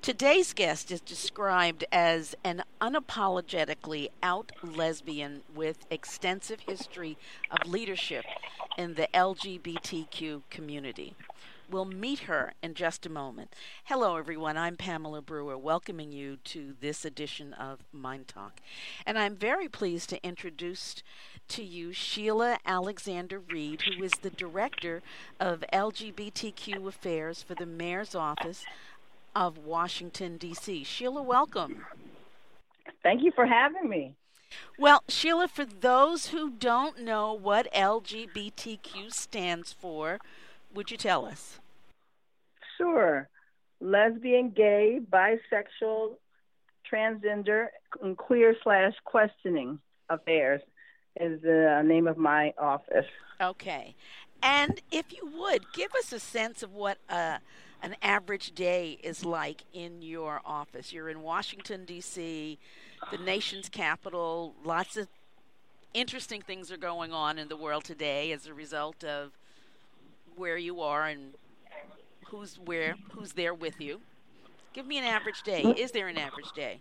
Today's guest is described as an unapologetically out lesbian with extensive history of leadership in the LGBTQ community. We'll meet her in just a moment. Hello, everyone. I'm Pamela Brewer, welcoming you to this edition of Mind Talk. And I'm very pleased to introduce to you Sheila Alexander Reed, who is the Director of LGBTQ Affairs for the Mayor's Office of Washington, D.C. Sheila, welcome. Thank you for having me. Well, Sheila, for those who don't know what LGBTQ stands for, would you tell us? Sure. Lesbian, gay, bisexual, transgender, and queer/questioning affairs is the name of my office. Okay. And if you would, give us a sense of what an average day is like in your office. You're in Washington, D.C., the nation's capital. Lots of interesting things are going on in the world today as a result of where you are and who's there with you. Give me an average day. Is there an average day?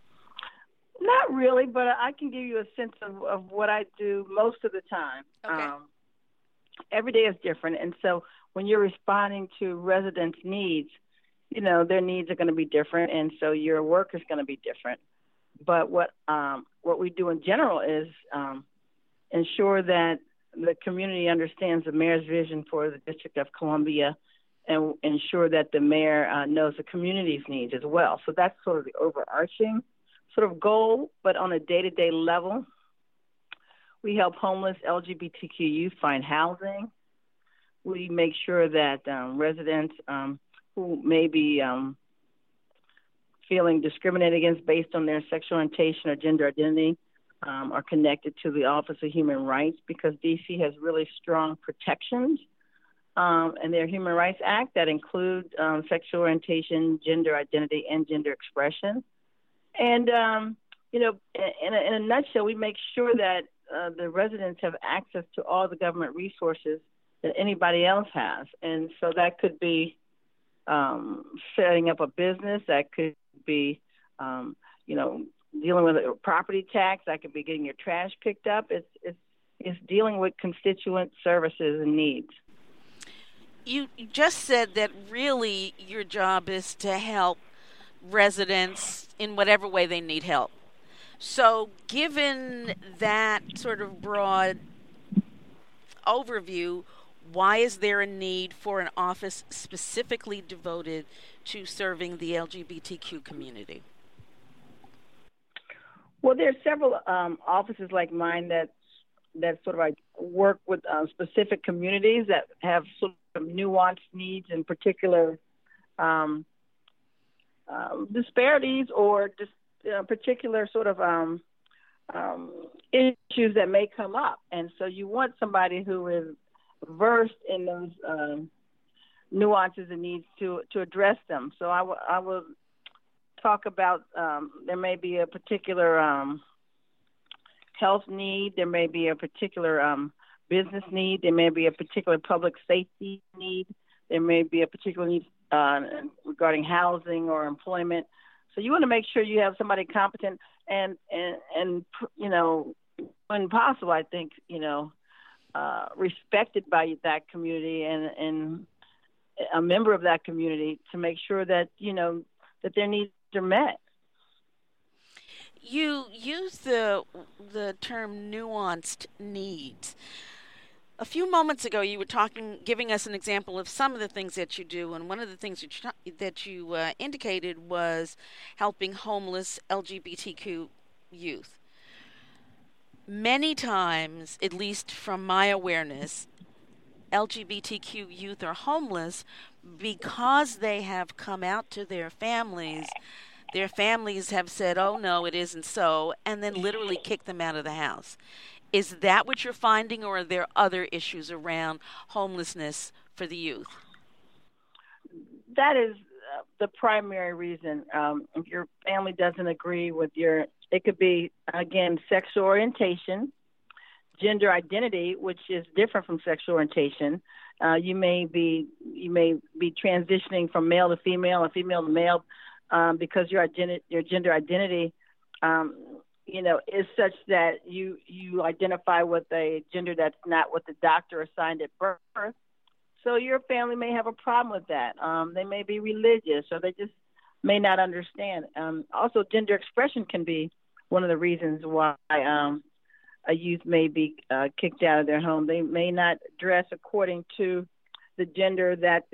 Not really, but I can give you a sense of what I do most of the time. Okay. Every day is different, and so when you're responding to residents' needs, their needs are going to be different, and so your work is going to be different. But what we do in general is ensure that the community understands the mayor's vision for the District of Columbia and ensure that the mayor knows the community's needs as well. So that's sort of the overarching sort of goal, but on a day-to-day level, we help homeless LGBTQ youth find housing. We make sure that residents who may be feeling discriminated against based on their sexual orientation or gender identity are connected to the Office of Human Rights, because D.C. has really strong protections in their Human Rights Act that include sexual orientation, gender identity, and gender expression. And, in a nutshell, we make sure that the residents have access to all the government resources that anybody else has. And so that could be setting up a business, that could be, dealing with a property tax, that could be getting your trash picked up. It's dealing with constituent services and needs. You just said that really your job is to help residents in whatever way they need help. So given that sort of broad overview, why is there a need for an office specifically devoted to serving the LGBTQ community? Well, there are several offices like mine that sort of like work with specific communities that have sort of nuanced needs and particular disparities or just particular sort of issues that may come up. And so you want somebody who is versed in those nuances and needs to address them. So I will talk about there may be a particular health need, there may be a particular business need, there may be a particular public safety need, there may be a particular need regarding housing or employment. So you want to make sure you have somebody competent and when possible, I think, respected by that community and a member of that community to make sure that, that their needs are met. You use the term nuanced needs. A few moments ago, you were giving us an example of some of the things that you do, and one of the things that you indicated was helping homeless LGBTQ youth. Many times, at least from my awareness, LGBTQ youth are homeless because they have come out to their families. Their families have said, oh, no, it isn't so, and then literally kick them out of the house. Is that what you're finding, or are there other issues around homelessness for the youth? That is the primary reason. If your family doesn't agree with it could be, again, sexual orientation, gender identity, which is different from sexual orientation. You may be transitioning from male to female or female to male, because your gender identity, um, is such that you identify with a gender that's not what the doctor assigned at birth. So your family may have a problem with that. They may be religious, or they just may not understand. Also, gender expression can be one of the reasons why a youth may be kicked out of their home. They may not dress according to the gender that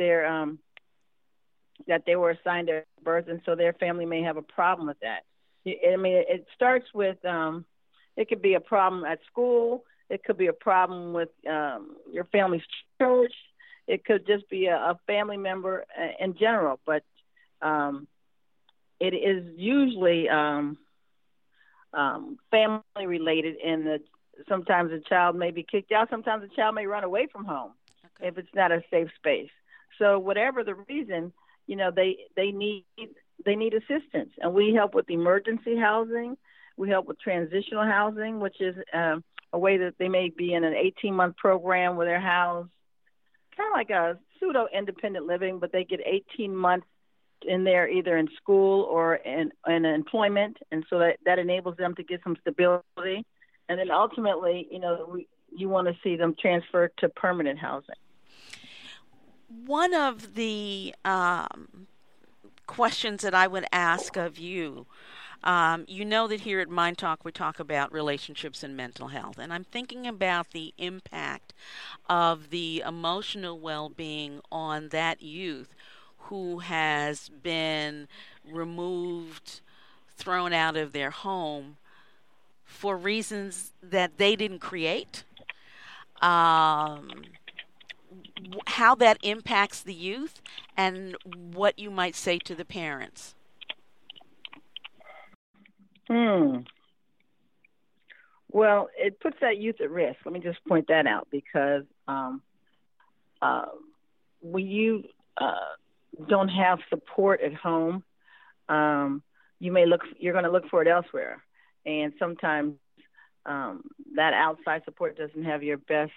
they were assigned at birth, and so their family may have a problem with that. I mean, it starts with it could be a problem at school. It could be a problem with your family's church. It could just be a family member in general, but it is usually family related, and sometimes a child may be kicked out. Sometimes a child may run away from home if it's not a safe space. So whatever the reason, they need assistance, and we help with emergency housing. We help with transitional housing, which is a way that they may be in an 18-month program where they're housed, kind of like a pseudo independent living, but they get 18 months in there, either in school or in employment, and so that enables them to get some stability. And then ultimately, you want to see them transferred to permanent housing. One of the questions that I would ask of you, that here at Mind Talk we talk about relationships and mental health, and I'm thinking about the impact of the emotional well-being on that youth who has been removed, thrown out of their home for reasons that they didn't create. How that impacts the youth, and what you might say to the parents. Well, it puts that youth at risk. Let me just point that out, because when you don't have support at home, you're going to look for it elsewhere, and sometimes that outside support doesn't have your best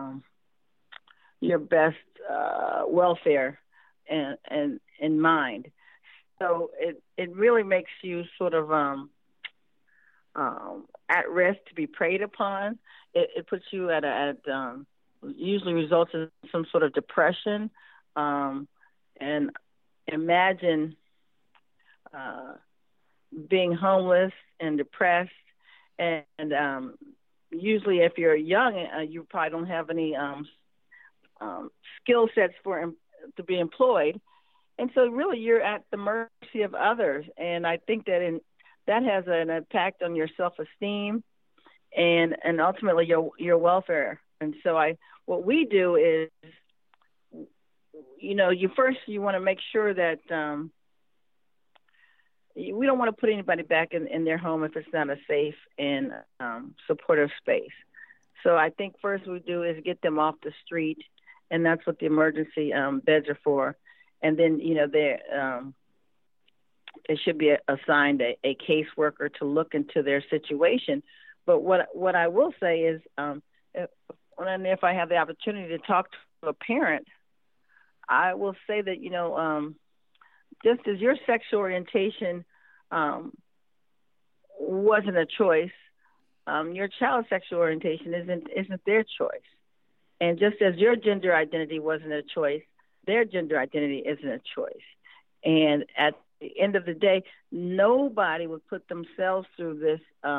welfare and in mind. So it really makes you sort of at risk to be preyed upon. It puts you usually results in some sort of depression. And imagine being homeless and depressed, and usually if you're young, you probably don't have any skill sets to be employed, and so really you're at the mercy of others. And I think that that has an impact on your self-esteem and ultimately your welfare. And so what we do is, you want to make sure that we don't want to put anybody back in their home if it's not a safe and supportive space. So I think first we do is get them off the street, and that's what the emergency beds are for. And then, they should be assigned a caseworker to look into their situation. But what I will say is, if I have the opportunity to talk to a parent, I will say that, just as your sexual orientation wasn't a choice, your child's sexual orientation isn't their choice. And just as your gender identity wasn't a choice, their gender identity isn't a choice. And at the end of the day, nobody would put themselves through this,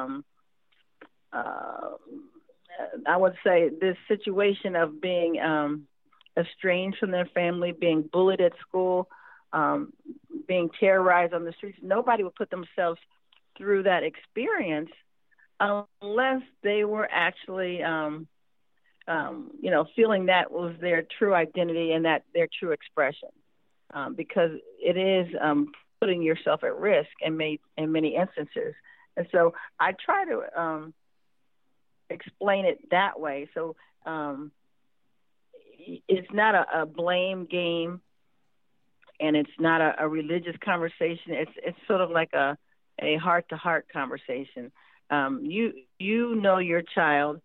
I would say, this situation of being estranged from their family, being bullied at school, being terrorized on the streets. Nobody would put themselves through that experience unless they were actually, feeling that was their true identity and that their true expression, because it is putting yourself at risk in many instances. And so I try to explain it that way. So it's not a blame game, and it's not a religious conversation. It's sort of like a heart-to-heart conversation. You know your child,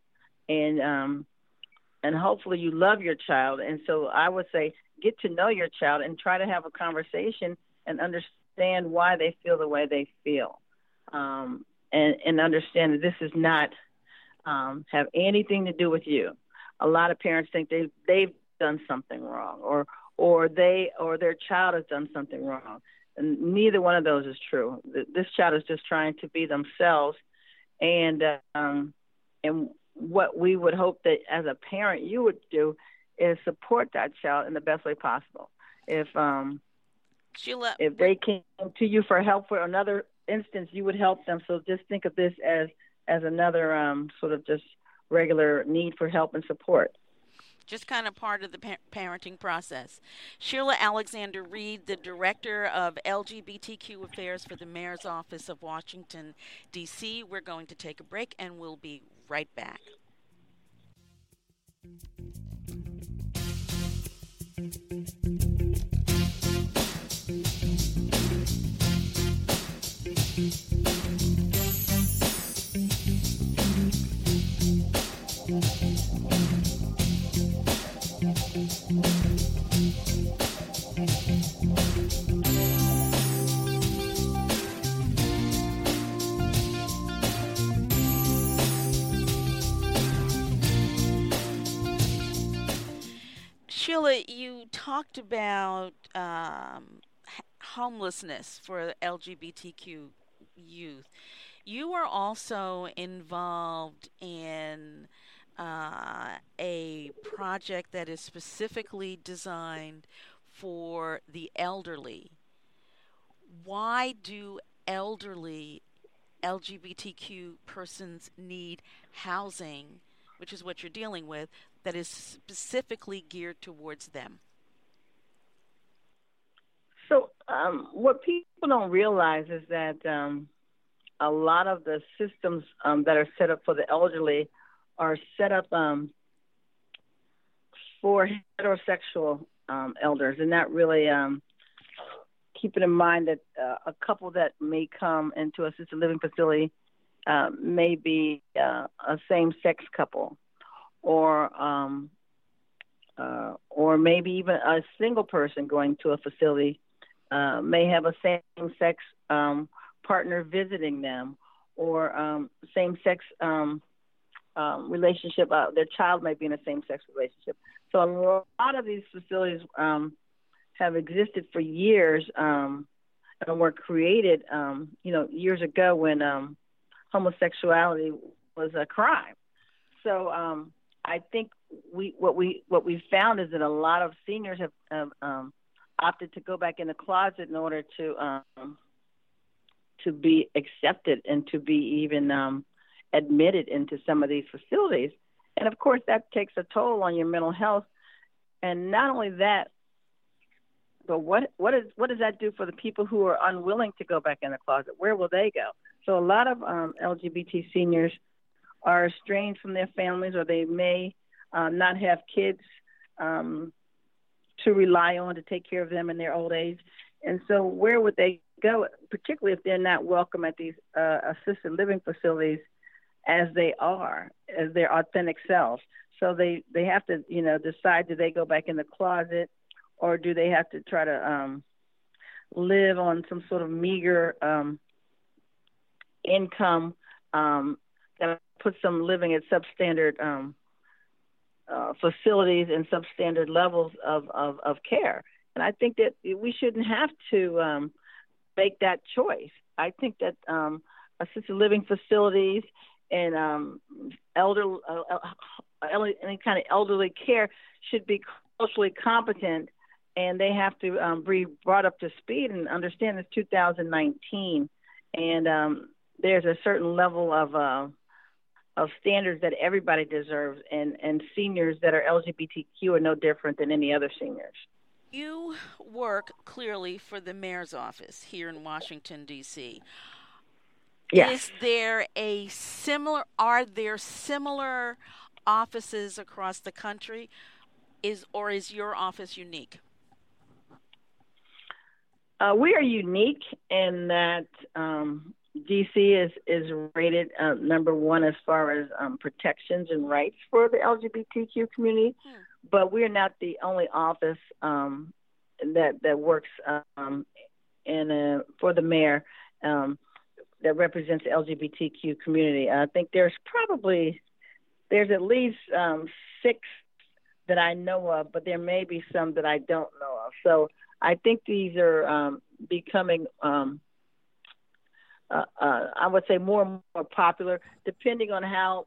and hopefully you love your child. And so I would say get to know your child and try to have a conversation and understand understand why they feel the way they feel, and understand that this is not have anything to do with you. A lot of parents think they've done something wrong, or their child has done something wrong, and neither one of those is true. This child is just trying to be themselves, and what we would hope that as a parent you would do is support that child in the best way possible. Sheila, if they came to you for help for another instance, you would help them. So just think of this as another sort of just regular need for help and support. Just kind of part of the parenting process. Sheila Alexander Reed, the Director of LGBTQ Affairs for the Mayor's Office of Washington, D.C. We're going to take a break, and we'll be right back. Sheila, you talked about homelessness for LGBTQ youth. You are also involved in a project that is specifically designed for the elderly. Why do elderly LGBTQ persons need housing, which is what you're dealing with, that is specifically geared towards them? So what people don't realize is that a lot of the systems that are set up for the elderly are set up for heterosexual elders, and not really keeping in mind that a couple that may come into a assisted living facility may be a same-sex couple, or maybe even a single person going to a facility may have a same-sex partner visiting them, or same-sex relationship. Their child might be in a same-sex relationship. So a lot of these facilities have existed for years and were created, years ago when homosexuality was a crime. So I think what we found is that a lot of seniors have opted to go back in the closet in order to be accepted and to be even admitted into some of these facilities. And of course, that takes a toll on your mental health. And not only that, but what does that do for the people who are unwilling to go back in the closet? Where will they go? So a lot of LGBT seniors are estranged from their families, or they may not have kids to rely on to take care of them in their old age. And so where would they go, particularly if they're not welcome at these assisted living facilities as they are, as their authentic selves? So they have to, decide, do they go back in the closet, or do they have to try to live on some sort of meager income that puts them living at substandard facilities and substandard levels of care? And I think that we shouldn't have to make that choice. I think that assisted living facilities and any kind of elderly care should be culturally competent, and they have to be brought up to speed and understand it's 2019, and there's a certain level of standards that everybody deserves, and seniors that are LGBTQ are no different than any other seniors. You work clearly for the mayor's office here in Washington, D.C. Yes. Are there similar offices across the country? Is your office unique? We are unique in that DC is rated number one as far as protections and rights for the LGBTQ community, but we're not the only office that works for the mayor that represents the LGBTQ community. I think there's at least 6 that I know of, but there may be some that I don't know of. So I think these are becoming, I would say, more and more popular, depending on how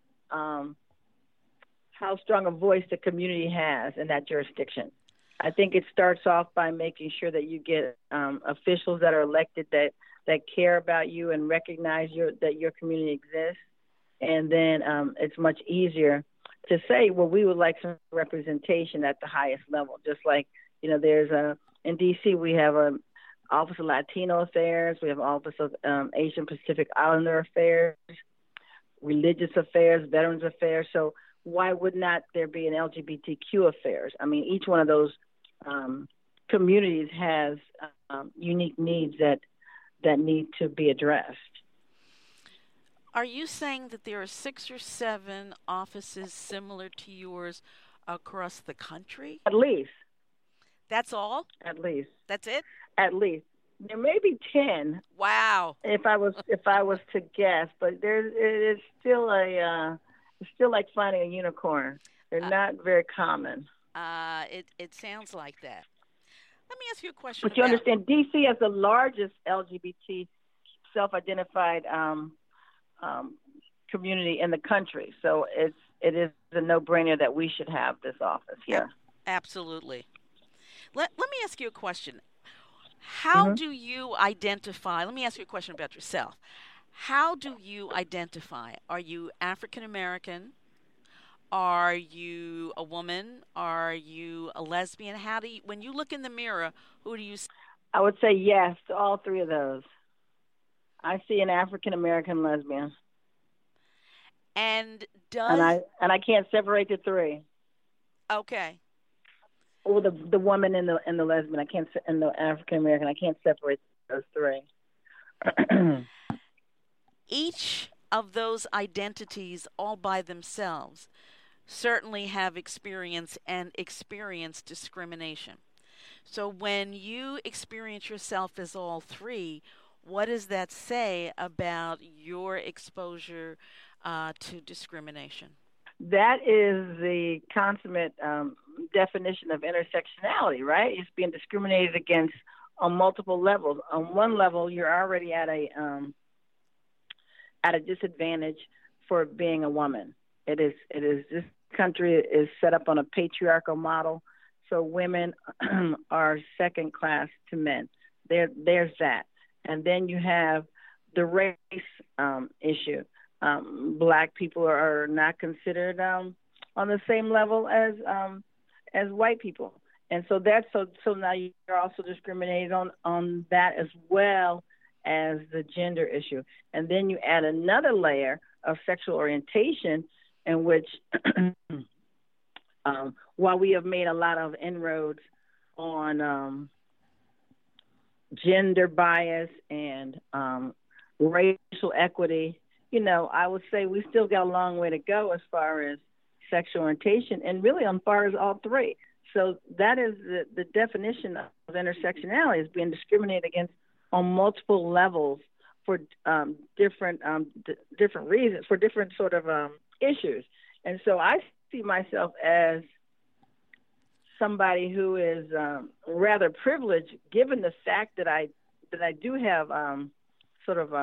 strong a voice the community has in that jurisdiction. I think it starts off by making sure that you get officials that are elected that care about you and recognize that your community exists. And then it's much easier to say, well, we would like some representation at the highest level. Just like, there's in D.C., we have an Office of Latino Affairs, we have Office of Asian Pacific Islander Affairs, Religious Affairs, Veterans Affairs. So why would not there be an LGBTQ affairs? I mean, each one of those communities has unique needs that need to be addressed. Are you saying that there are 6 or 7 offices similar to yours across the country? At least. That's all? At least. That's it? At least. There may be 10. Wow. If I was to guess, but it's still it's still like finding a unicorn. They're not very common. It sounds like that. Let me ask you a question. But you understand, D.C. has the largest LGBT self-identified community in the country, so it is a no-brainer that we should have this office here. Absolutely. Let me ask you a question. How do you identify? Let me ask you a question about yourself. How do you identify? Are you African American? Are you a woman? Are you a lesbian? When you look in the mirror, who do you see? I would say yes to all 3 of those. I see an African American lesbian. And I can't separate the 3. Okay. Or the woman and the lesbian. I can't, and the African American. I can't separate those 3. Each of those identities, all by themselves, certainly have experience discrimination. So when you experience yourself as all 3, what does that say about your exposure to discrimination? That is the consummate definition of intersectionality, right? It's being discriminated against on multiple levels. On one level, you're already at a disadvantage for being a woman. It is this country is set up on a patriarchal model, so women are second class to men. There's that. And then you have the race issue. Black people are not considered on the same level as white people, and so so now you're also discriminated on that as well as the gender issue. And then you add another layer of sexual orientation, in which while we have made a lot of inroads on gender bias and racial equity, I would say we still got a long way to go as far as sexual orientation, and really as far as all 3. So that is the definition of intersectionality, is being discriminated against on multiple levels for different reasons, for different sort of issues. And so I see myself as somebody who is rather privileged, given the fact that I do have sort of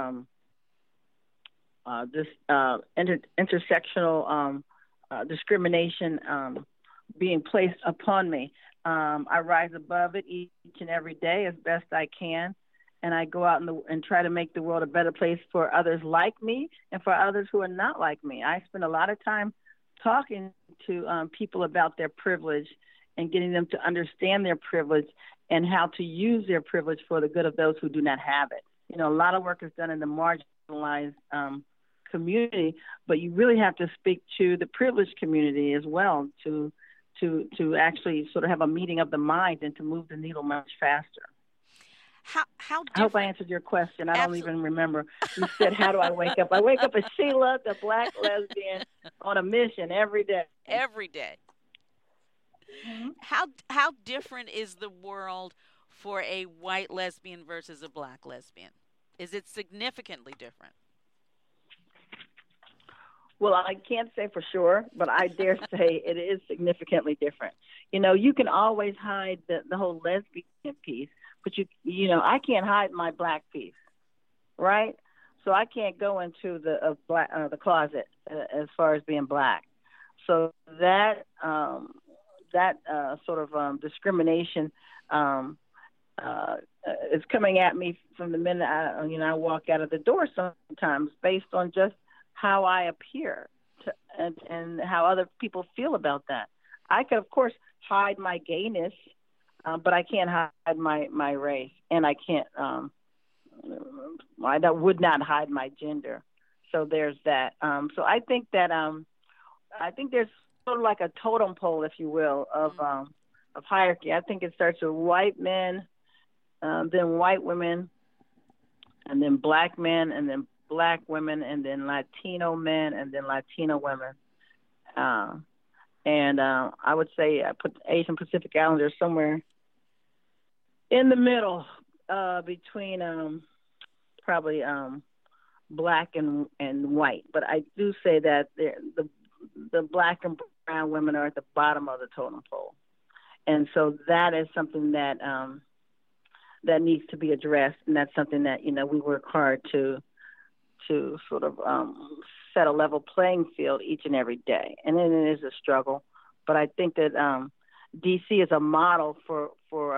this intersectional discrimination being placed upon me. I rise above it each and every day as best I can, and I go out and try to make the world a better place for others like me and for others who are not like me. I spend a lot of time talking to people about their privilege and getting them to understand their privilege and how to use their privilege for the good of those who do not have it. A lot of work is done in the marginalized community, but you really have to speak to the privileged community as well to actually sort of have a meeting of the mind and to move the needle much faster. How I hope I answered your question. I don't even remember. You said, how do I wake up? I wake up as Sheila, the Black lesbian, on a mission every day. Every day. Mm-hmm. How different is the world for a white lesbian versus a black lesbian? Is it significantly different? Well, I can't say for sure, but I dare say it is significantly different. You can always hide the whole lesbian piece, but I can't hide my black piece, right? So I can't go into the closet as far as being black. So that sort of discrimination is coming at me from the minute I walk out of the door sometimes, based on just how I appear and how other people feel about that. I could, of course, hide my gayness, but I can't hide my race, and I can't. I would not hide my gender. So there's that. So I think that I think there's sort of like a totem pole, if you will, of hierarchy. I think it starts with white men, then white women, and then black men, and then black women, and then Latino men, and then Latino women. And I would say I put Asian Pacific Islanders somewhere in the middle, between probably black and white. But I do say that the black and brown women are at the bottom of the totem pole. And so that is something that that needs to be addressed, and that's something that we work hard to sort of set a level playing field each and every day. And then it is a struggle, but I think that DC is a model for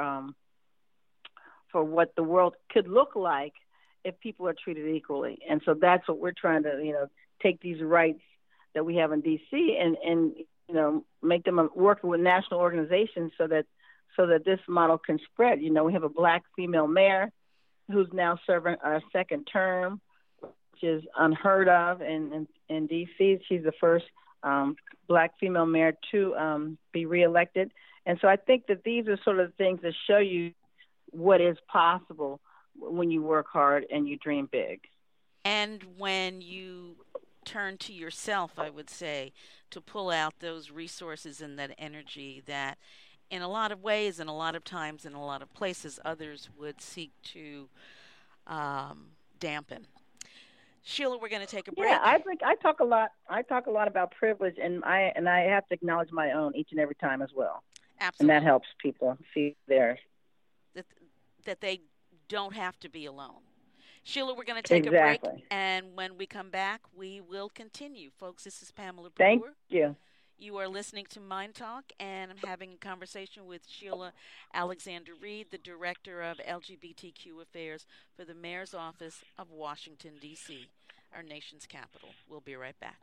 what the world could look like if people are treated equally. And so that's what we're trying to take these rights that we have in DC and make them work with national organizations so that this model can spread. We have a black female mayor who's now serving a second term, which is unheard of in DC. She's the first black female mayor to be reelected. And so I think that these are sort of the things that show you what is possible when you work hard and you dream big. And when you turn to yourself, I would say, to pull out those resources and that energy that in a lot of ways and a lot of times in a lot of places others would seek to dampen. Sheila, we're going to take a break. Yeah, I think I talk a lot about privilege, and I have to acknowledge my own each and every time as well. Absolutely. And that helps people see theirs. That they don't have to be alone. Sheila, we're going to take a break, and when we come back, we will continue. Folks, this is Pamela Brewer. Thank you. You are listening to Mind Talk, and I'm having a conversation with Sheila Alexander Reed, the Director of LGBTQ Affairs for the Mayor's Office of Washington, D.C., our nation's capital. We'll be right back.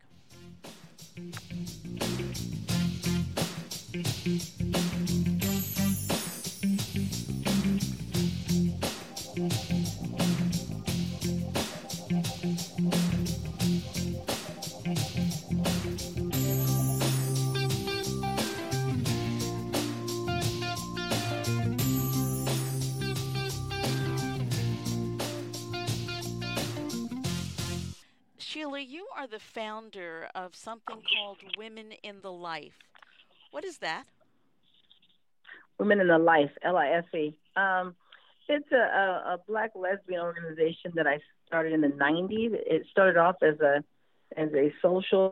Sheila, you are the founder of something called Women in the Life. What is that? Women in the Life, LIFE. It's a black lesbian organization that I started in the 90s. It started off as a social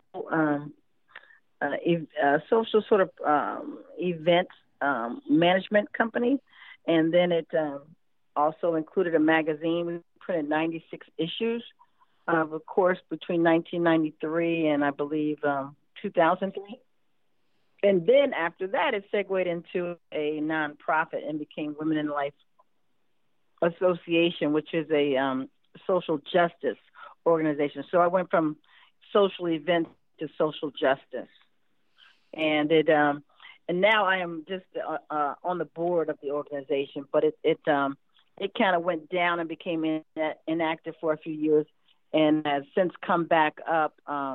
social sort of event management company, and then it also included a magazine. We printed 96 issues. Of course, between 1993 and I believe 2003. And then after that, it segued into a nonprofit and became Women in Life Association, which is a social justice organization. So I went from social events to social justice, and and now I am just on the board of the organization. But it kind of went down and became inactive for a few years, and has since come back up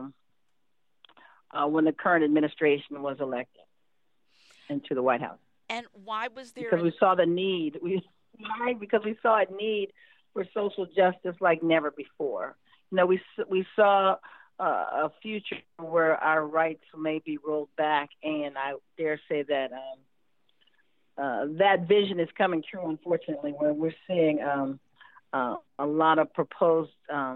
when the current administration was elected into the White House. And why was there? Because we saw the need. Because we saw a need for social justice like never before. We saw a future where our rights may be rolled back, and I dare say that that vision is coming true, unfortunately, where we're seeing a lot of proposed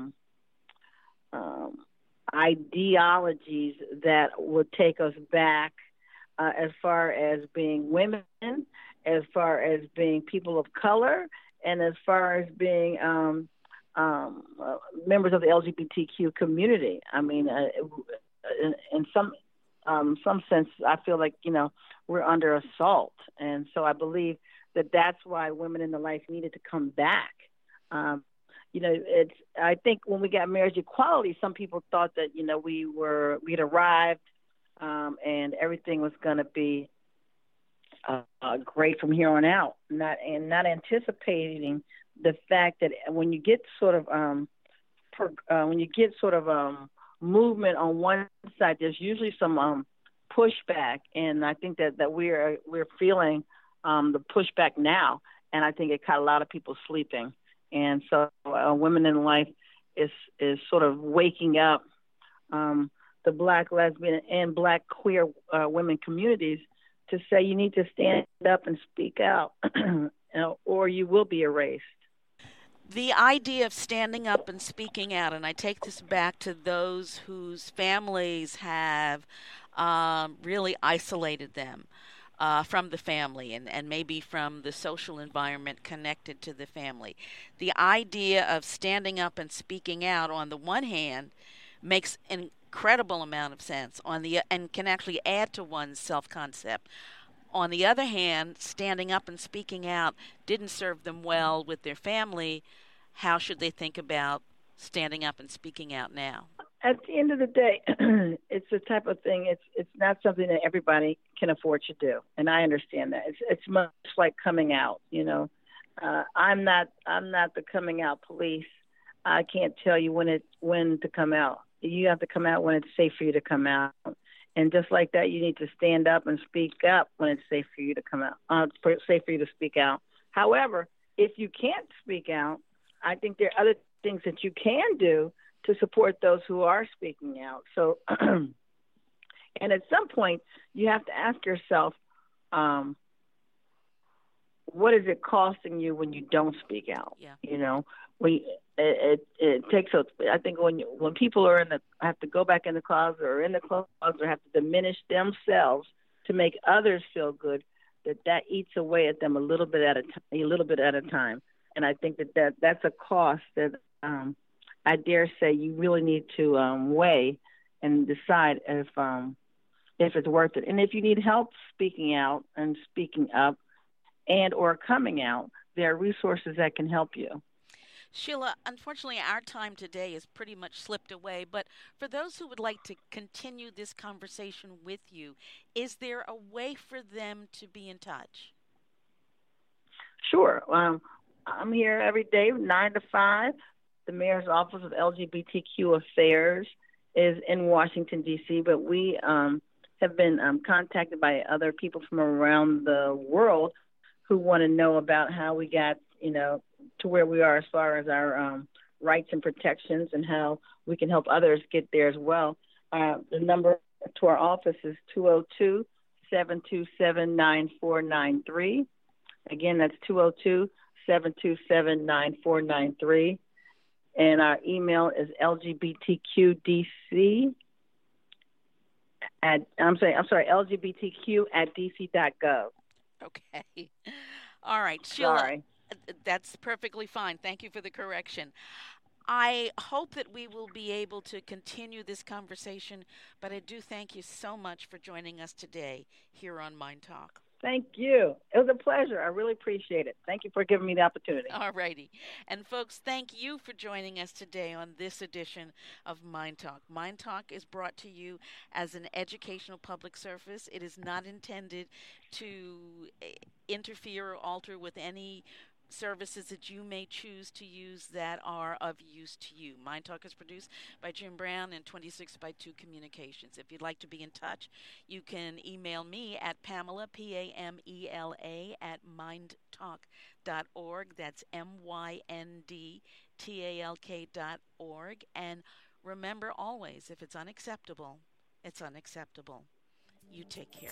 um, ideologies that would take us back as far as being women, as far as being people of color, and as far as being members of the LGBTQ community. I mean, in some sense, I feel like we're under assault, and so I believe that that's why Women in the Life needed to come back. Um, it's. I think when we got marriage equality, some people thought that we'd arrived, and everything was going to be great from here on out. Not anticipating the fact that when you get sort of movement on one side, there's usually some pushback, and I think that we're feeling the pushback now, and I think it caught a lot of people sleeping, and so Women in Life is sort of waking up the Black lesbian and Black queer women communities to say you need to stand up and speak out, or you will be erased. The idea of standing up and speaking out, and I take this back to those whose families have really isolated them from the family and maybe from the social environment connected to the family. The idea of standing up and speaking out, on the one hand, makes an incredible amount of sense and can actually add to one's self-concept. On the other hand, standing up and speaking out didn't serve them well with their family. How should they think about standing up and speaking out now? At the end of the day, it's the type of thing. It's not something that everybody can afford to do, and I understand that. It's much like coming out. I'm not the coming out police. I can't tell you when to come out. You have to come out when it's safe for you to come out. And just like that, you need to stand up and speak up when it's safe for you to come out, safe for you to speak out. However, if you can't speak out, I think there are other things that you can do to support those who are speaking out. So, and at some point, you have to ask yourself, what is it costing you when you don't speak out? Yeah. When it takes a. I think when people are have to go back in the closet or in the closet or have to diminish themselves to make others feel good, that eats away at them a little bit at a time. And I think that's a cost that I dare say you really need to weigh and decide if it's worth it. And if you need help speaking out and speaking up and or coming out, there are resources that can help you. Sheila, unfortunately, our time today is pretty much slipped away, but for those who would like to continue this conversation with you, is there a way for them to be in touch? Sure. I'm here every day, 9 to 5. The Mayor's Office of LGBTQ Affairs is in Washington, D.C., but we have been contacted by other people from around the world who want to know about how we got, to where we are as far as our rights and protections and how we can help others get there as well. The number to our office is 202-727-9493. Again, that's 202-727-9493. And our email is lgbtqdc lgbtq@dc.gov. Okay. All right, Sheila. Sorry. That's perfectly fine. Thank you for the correction. I hope that we will be able to continue this conversation, but I do thank you so much for joining us today here on Mind Talk. Thank you. It was a pleasure. I really appreciate it. Thank you for giving me the opportunity. All righty. And folks, thank you for joining us today on this edition of Mind Talk. Mind Talk is brought to you as an educational public service. It is not intended to interfere or alter with any services that you may choose to use that are of use to you. Mind Talk is produced by Jim Brown and 26 by 2 Communications. If you'd like to be in touch, you can email me at Pamela, Pamela, at mindtalk.org. That's MYNDTALK.org. And remember always, if it's unacceptable, it's unacceptable. You take care.